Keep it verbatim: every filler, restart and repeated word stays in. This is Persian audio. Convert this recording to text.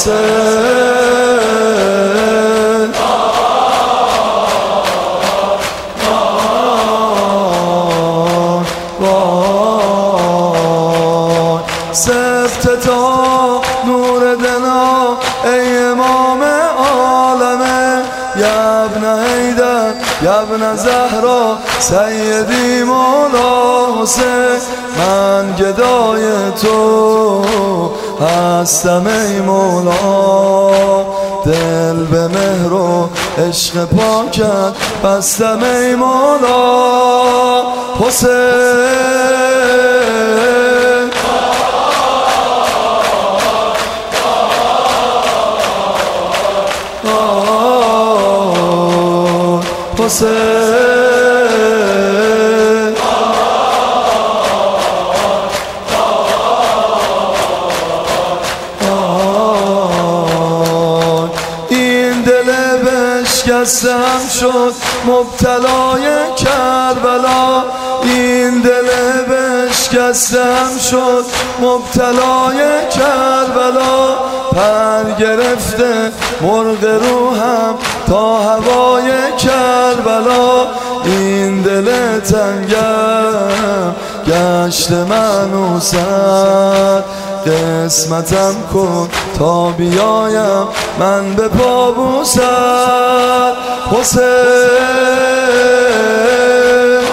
حسین سفت تا نور دنا ای امام عالمه یا ابن حیدر یا ابن زهرا سیدی مولا حسین من گدای تو هستم ای مولا دل به مهر و عشق پاکت بستم ای مولا حسین حسین این دل بشکستم شد مبتلای کربلا این دل بشکستم شد مبتلای کربلا پر گرفته مرغ روحم تا هوای کربلا این دل تنگم گشت منوست قسمتم کن تا بیایم من به پابوست حسین